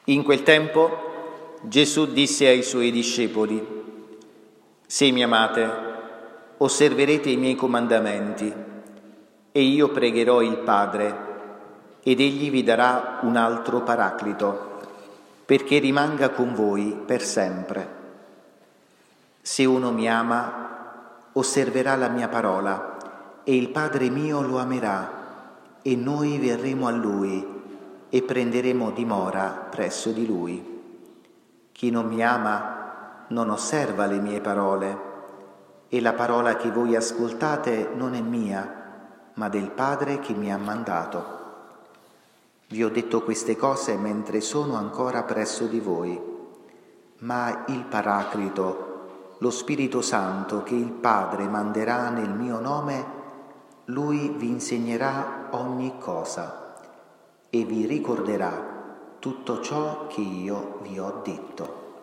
In quel tempo Gesù disse ai suoi discepoli: «Se mi amate, osserverete i miei comandamenti, e io pregherò il Padre, ed egli vi darà un altro Paraclito, perché rimanga con voi per sempre. Se uno mi ama, osserverà la mia parola, e il Padre mio lo amerà, e noi verremo a lui e prenderemo dimora presso di lui. Chi non mi ama non osserva le mie parole, e la parola che voi ascoltate non è mia, ma del Padre che mi ha mandato. Vi ho detto queste cose mentre sono ancora presso di voi, ma il Paraclito, lo Spirito Santo che il Padre manderà nel mio nome, lui vi insegnerà ogni cosa e vi ricorderà tutto ciò che io vi ho detto».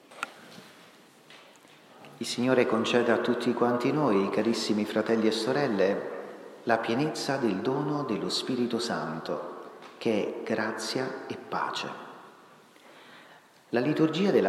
Il Signore conceda a tutti quanti noi, carissimi fratelli e sorelle, la pienezza del dono dello Spirito Santo, che è grazia e pace. La liturgia della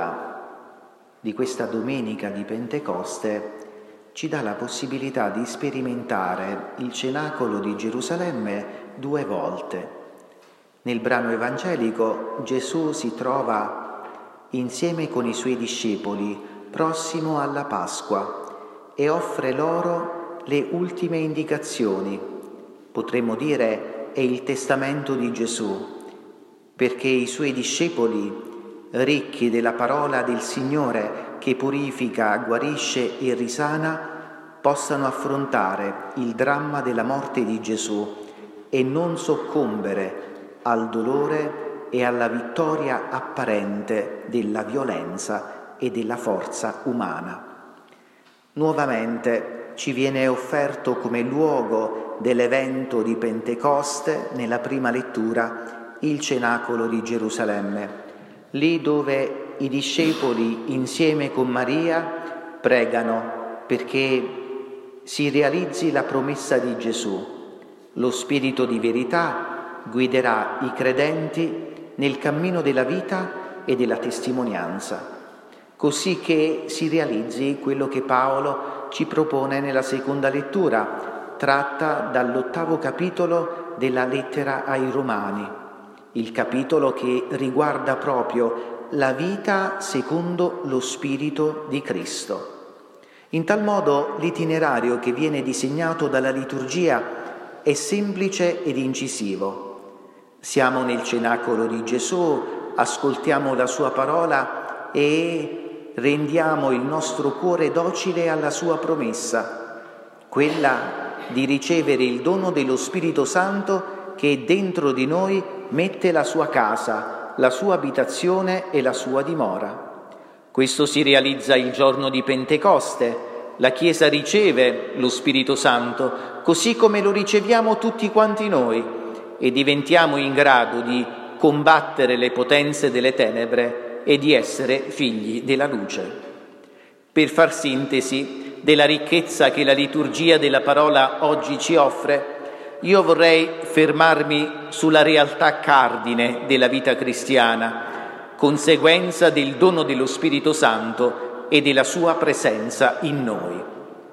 parola di questa domenica di Pentecoste ci dà la possibilità di sperimentare il cenacolo di Gerusalemme 2 volte. Nel brano evangelico Gesù si trova insieme con i suoi discepoli prossimo alla Pasqua e offre loro le ultime indicazioni. Potremmo dire è il testamento di Gesù, perché i suoi discepoli, ricchi della parola del Signore che purifica, guarisce e risana, possano affrontare il dramma della morte di Gesù e non soccombere al dolore e alla vittoria apparente della violenza e della forza umana. Nuovamente ci viene offerto come luogo dell'evento di Pentecoste, nella prima lettura, il cenacolo di Gerusalemme, lì dove i discepoli insieme con Maria pregano perché si realizzi la promessa di Gesù. Lo Spirito di verità guiderà i credenti nel cammino della vita e della testimonianza, così che si realizzi quello che Paolo ci propone nella seconda lettura, tratta dall'8° capitolo della lettera ai Romani, il capitolo che riguarda proprio la vita secondo lo Spirito di Cristo. In tal modo l'itinerario che viene disegnato dalla liturgia è semplice ed incisivo. Siamo nel cenacolo di Gesù, ascoltiamo la sua parola e rendiamo il nostro cuore docile alla sua promessa, quella di ricevere il dono dello Spirito Santo che dentro di noi mette la sua casa, la sua abitazione e la sua dimora. Questo si realizza il giorno di Pentecoste. La Chiesa riceve lo Spirito Santo, così come lo riceviamo tutti quanti noi, e diventiamo in grado di combattere le potenze delle tenebre e di essere figli della luce. Per far sintesi della ricchezza che la liturgia della parola oggi ci offre, io vorrei fermarmi sulla realtà cardine della vita cristiana, conseguenza del dono dello Spirito Santo e della sua presenza in noi.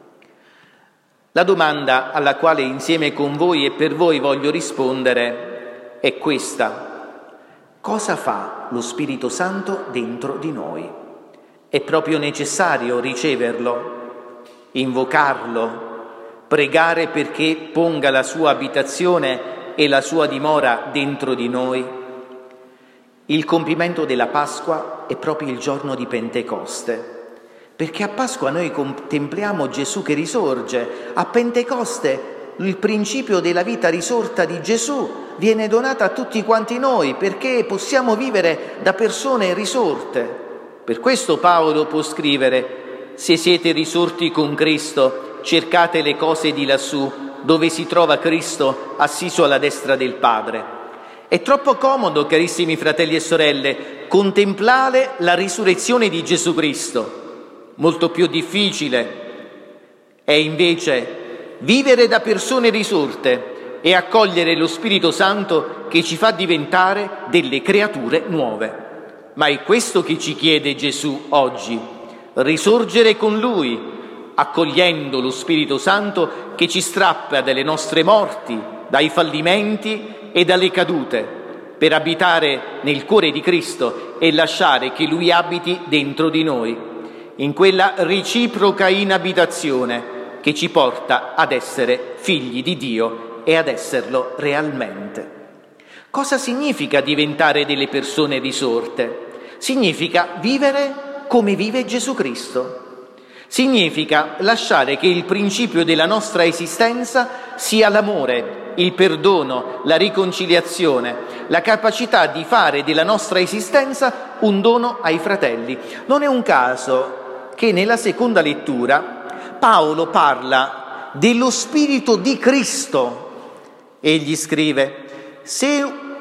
La domanda alla quale insieme con voi e per voi voglio rispondere è questa: cosa fa lo Spirito Santo dentro di noi? È proprio necessario riceverlo, invocarlo, pregare perché ponga la sua abitazione e la sua dimora dentro di noi? Il compimento della Pasqua è proprio il giorno di Pentecoste, perché a Pasqua noi contempliamo Gesù che risorge. A Pentecoste il principio della vita risorta di Gesù viene donato a tutti quanti noi, perché possiamo vivere da persone risorte. Per questo Paolo può scrivere: se siete risorti con Cristo, cercate le cose di lassù, dove si trova Cristo assiso alla destra del Padre. È troppo comodo, carissimi fratelli e sorelle, contemplare la risurrezione di Gesù Cristo. Molto più difficile è invece vivere da persone risorte, e accogliere lo Spirito Santo che ci fa diventare delle creature nuove. Ma è questo che ci chiede Gesù oggi: risorgere con Lui, accogliendo lo Spirito Santo che ci strappa dalle nostre morti, dai fallimenti e dalle cadute, per abitare nel cuore di Cristo e lasciare che Lui abiti dentro di noi, in quella reciproca inabitazione che ci porta ad essere figli di Dio e ad esserlo realmente. Cosa significa diventare delle persone risorte? Significa vivere come vive Gesù Cristo. Significa lasciare che il principio della nostra esistenza sia l'amore, il perdono, la riconciliazione, la capacità di fare della nostra esistenza un dono ai fratelli. Non è un caso che nella seconda lettura Paolo parla dello Spirito di Cristo. Egli scrive: se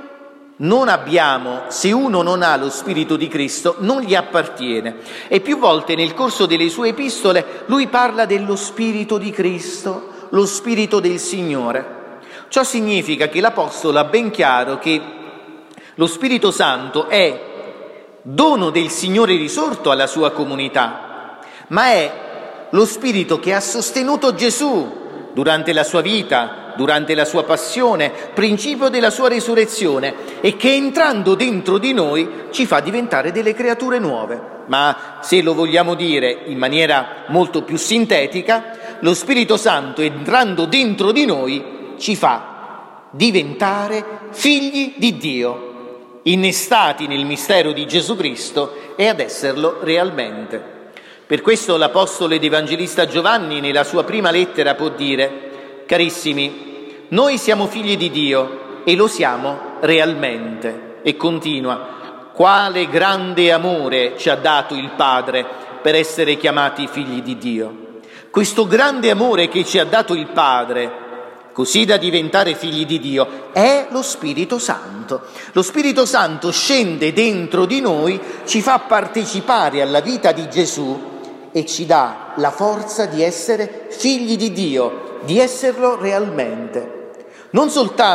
uno non ha lo Spirito di Cristo, non gli appartiene. E più volte nel corso delle sue epistole lui parla dello Spirito di Cristo, lo Spirito del Signore. Ciò significa che l'Apostolo ha ben chiaro che lo Spirito Santo è dono del Signore risorto alla sua comunità, ma è lo Spirito che ha sostenuto Gesù durante la sua vita, durante la sua passione, principio della sua risurrezione, e che entrando dentro di noi ci fa diventare delle creature nuove. Ma se lo vogliamo dire in maniera molto più sintetica, lo Spirito Santo entrando dentro di noi ci fa diventare figli di Dio, innestati nel mistero di Gesù Cristo e ad esserlo realmente. Per questo l'Apostolo ed Evangelista Giovanni nella sua prima lettera può dire: carissimi, noi siamo figli di Dio e lo siamo realmente. E continua: quale grande amore ci ha dato il Padre per essere chiamati figli di Dio. Questo grande amore che ci ha dato il Padre, così da diventare figli di Dio, è lo Spirito Santo. Lo Spirito Santo scende dentro di noi, ci fa partecipare alla vita di Gesù e ci dà la forza di essere figli di Dio, di esserlo realmente. Non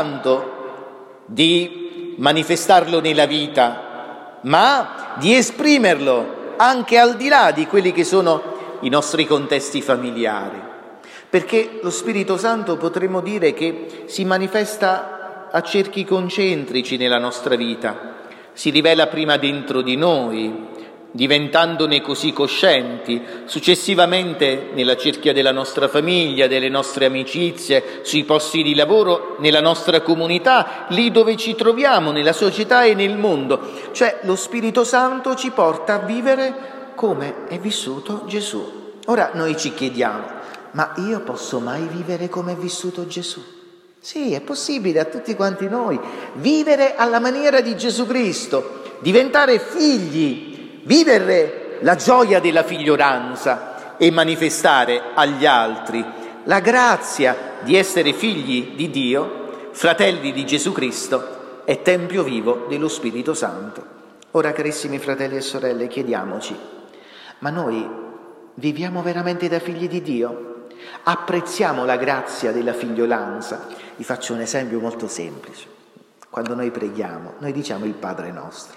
soltanto di manifestarlo nella vita, ma di esprimerlo anche al di là di quelli che sono i nostri contesti familiari. Perché lo Spirito Santo potremmo dire che si manifesta a cerchi concentrici nella nostra vita, si rivela prima dentro di noi, diventandone così coscienti, successivamente nella cerchia della nostra famiglia, delle nostre amicizie, sui posti di lavoro, nella nostra comunità, lì dove ci troviamo, nella società e nel mondo. Cioè lo Spirito Santo ci porta a vivere come è vissuto Gesù. Ora noi ci chiediamo: ma io posso mai vivere come è vissuto Gesù? Sì, è possibile a tutti quanti noi vivere alla maniera di Gesù Cristo, diventare figli, vivere la gioia della figliolanza e manifestare agli altri la grazia di essere figli di Dio, fratelli di Gesù Cristo e tempio vivo dello Spirito Santo. Ora, carissimi fratelli e sorelle, chiediamoci: ma noi viviamo veramente da figli di Dio? Apprezziamo la grazia della figliolanza? Vi faccio un esempio molto semplice. Quando noi preghiamo, noi diciamo il Padre nostro.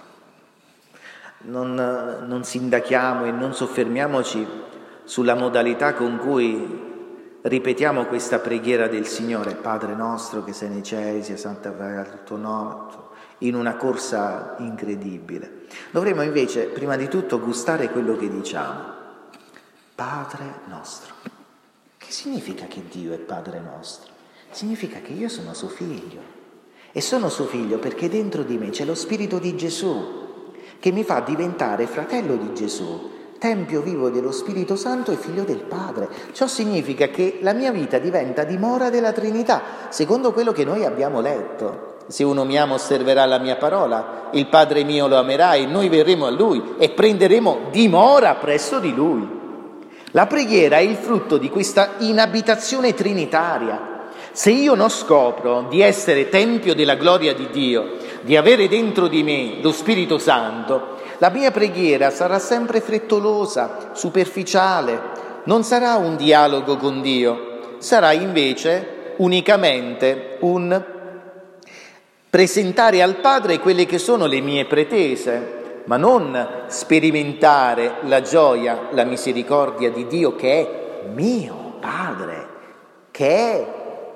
Non sindachiamo e non soffermiamoci sulla modalità con cui ripetiamo questa preghiera del Signore: Padre nostro che sei nei cieli, sia santificato il tuo nome, in una corsa incredibile. Dovremmo invece prima di tutto gustare quello che diciamo: Padre nostro. Che significa che Dio è Padre nostro? Significa che io sono suo figlio, e sono suo figlio perché dentro di me c'è lo Spirito di Gesù che mi fa diventare fratello di Gesù, tempio vivo dello Spirito Santo e figlio del Padre. Ciò significa che la mia vita diventa dimora della Trinità, secondo quello che noi abbiamo letto. Se uno mi ama osserverà la mia parola, il Padre mio lo amerà e noi verremo a Lui e prenderemo dimora presso di Lui. La preghiera è il frutto di questa inabitazione trinitaria. Se io non scopro di essere tempio della gloria di Dio, di avere dentro di me lo Spirito Santo, la mia preghiera sarà sempre frettolosa, superficiale, non sarà un dialogo con Dio, sarà invece unicamente un presentare al Padre quelle che sono le mie pretese, ma non sperimentare la gioia, la misericordia di Dio che è mio Padre, che è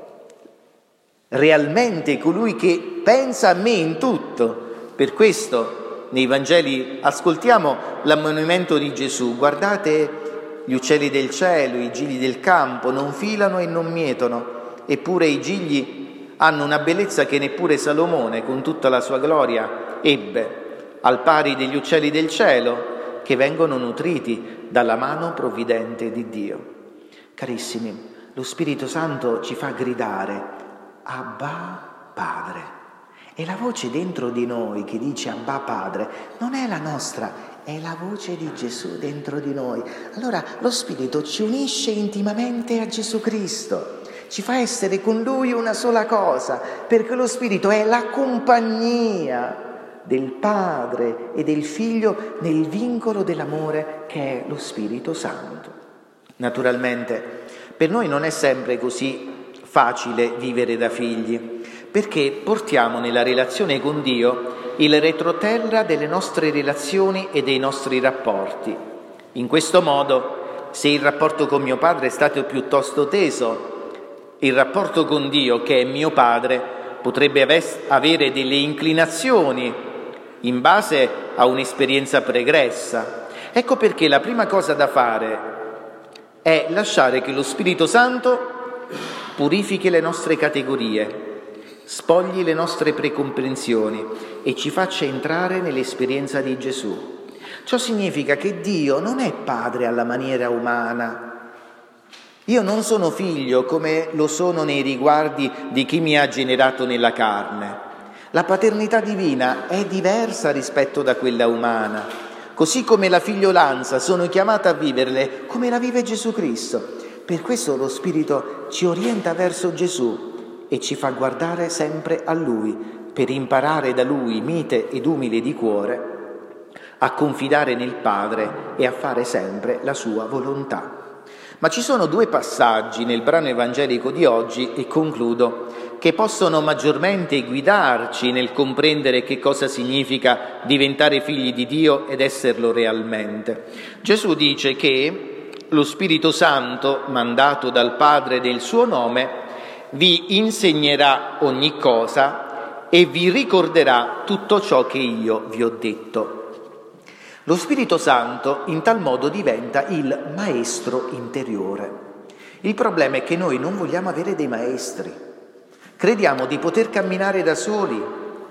realmente colui che pensa a me in tutto. Per questo nei Vangeli ascoltiamo l'ammonimento di Gesù: guardate gli uccelli del cielo, i gigli del campo, non filano e non mietono, eppure i gigli hanno una bellezza che neppure Salomone, con tutta la sua gloria, ebbe, al pari degli uccelli del cielo che vengono nutriti dalla mano provvidente di Dio. Carissimi, lo Spirito Santo ci fa gridare: Abba Padre. E la voce dentro di noi che dice Abba Padre non è la nostra, è la voce di Gesù dentro di noi. Allora lo Spirito ci unisce intimamente a Gesù Cristo, ci fa essere con Lui una sola cosa, perché lo Spirito è la compagnia del Padre e del Figlio nel vincolo dell'amore che è lo Spirito Santo. Naturalmente per noi non è sempre così facile vivere da figli, perché portiamo nella relazione con Dio il retroterra delle nostre relazioni e dei nostri rapporti. In questo modo, se il rapporto con mio padre è stato piuttosto teso, il rapporto con Dio, che è mio Padre, potrebbe avere delle inclinazioni in base a un'esperienza pregressa. Ecco perché la prima cosa da fare è lasciare che lo Spirito Santo purifichi le nostre categorie, spogli le nostre precomprensioni e ci faccia entrare nell'esperienza di Gesù. Ciò significa che Dio non è Padre alla maniera umana. Io non sono figlio come lo sono nei riguardi di chi mi ha generato nella carne. La paternità divina è diversa rispetto da quella umana, così come la figliolanza sono chiamata a viverle come la vive Gesù Cristo. Per questo lo Spirito ci orienta verso Gesù e ci fa guardare sempre a Lui, per imparare da Lui, mite ed umile di cuore, a confidare nel Padre e a fare sempre la sua volontà. Ma ci sono due passaggi nel brano evangelico di oggi, e concludo, che possono maggiormente guidarci nel comprendere che cosa significa diventare figli di Dio ed esserlo realmente. Gesù dice che lo Spirito Santo, mandato dal Padre del suo nome, vi insegnerà ogni cosa e vi ricorderà tutto ciò che io vi ho detto. Lo Spirito Santo in tal modo diventa il maestro interiore. Il problema è che noi non vogliamo avere dei maestri. Crediamo di poter camminare da soli,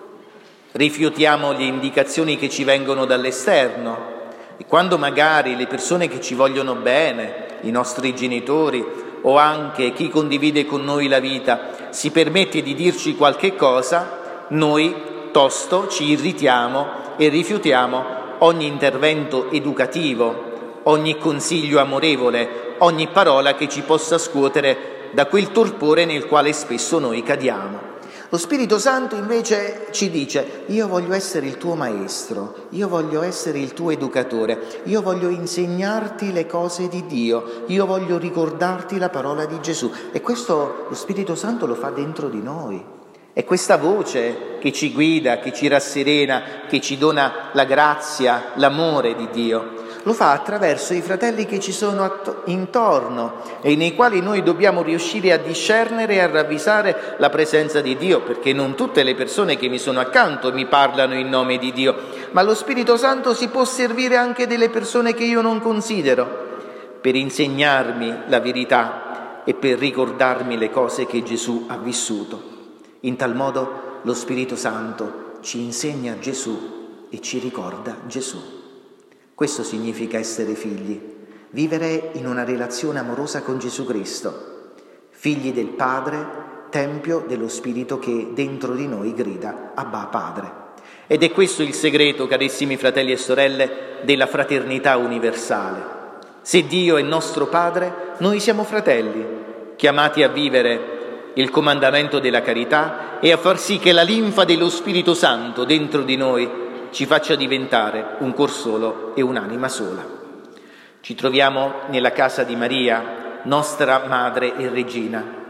rifiutiamo le indicazioni che ci vengono dall'esterno e quando magari le persone che ci vogliono bene, i nostri genitori o anche chi condivide con noi la vita, si permette di dirci qualche cosa, noi tosto ci irritiamo e rifiutiamo ogni intervento educativo, ogni consiglio amorevole, ogni parola che ci possa scuotere da quel torpore nel quale spesso noi cadiamo. Lo Spirito Santo invece ci dice: io voglio essere il tuo maestro, io voglio essere il tuo educatore, io voglio insegnarti le cose di Dio, io voglio ricordarti la parola di Gesù. E questo lo Spirito Santo lo fa dentro di noi. È questa voce che ci guida, che ci rasserena, che ci dona la grazia, l'amore di Dio. Lo fa attraverso i fratelli che ci sono intorno e nei quali noi dobbiamo riuscire a discernere e a ravvisare la presenza di Dio, perché non tutte le persone che mi sono accanto mi parlano in nome di Dio, ma lo Spirito Santo si può servire anche delle persone che io non considero per insegnarmi la verità e per ricordarmi le cose che Gesù ha vissuto. In tal modo lo Spirito Santo ci insegna Gesù e ci ricorda Gesù. Questo significa essere figli, vivere in una relazione amorosa con Gesù Cristo, figli del Padre, tempio dello Spirito che dentro di noi grida Abba Padre. Ed è questo il segreto, carissimi fratelli e sorelle, della fraternità universale. Se Dio è nostro Padre, noi siamo fratelli, chiamati a vivere il comandamento della carità e a far sì che la linfa dello Spirito Santo dentro di noi ci faccia diventare un cor solo e un'anima sola. Ci troviamo nella casa di Maria, nostra madre e regina.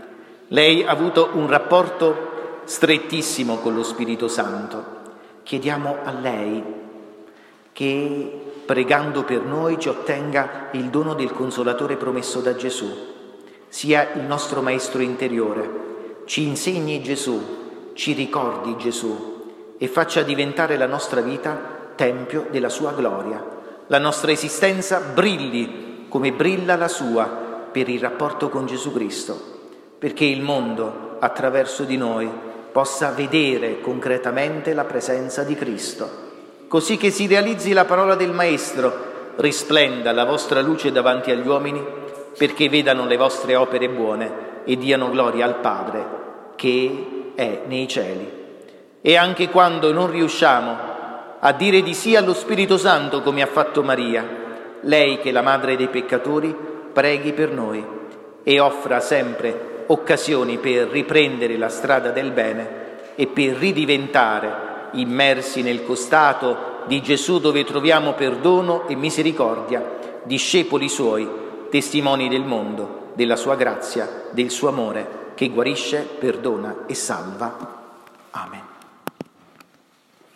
Lei ha avuto un rapporto strettissimo con lo Spirito Santo. Chiediamo a lei che, pregando per noi, ci ottenga il dono del Consolatore promesso da Gesù, sia il nostro Maestro interiore, ci insegni Gesù, ci ricordi Gesù e faccia diventare la nostra vita tempio della sua gloria. La nostra esistenza brilli come brilla la sua per il rapporto con Gesù Cristo, perché il mondo, attraverso di noi, possa vedere concretamente la presenza di Cristo. Così che si realizzi la parola del Maestro: risplenda la vostra luce davanti agli uomini, perché vedano le vostre opere buone e diano gloria al Padre che è nei cieli. E anche quando non riusciamo a dire di sì allo Spirito Santo come ha fatto Maria, lei che è la madre dei peccatori, preghi per noi e offra sempre occasioni per riprendere la strada del bene e per ridiventare immersi nel costato di Gesù, dove troviamo perdono e misericordia, discepoli suoi, testimoni del mondo, della sua grazia, del suo amore che guarisce, perdona e salva. Amen.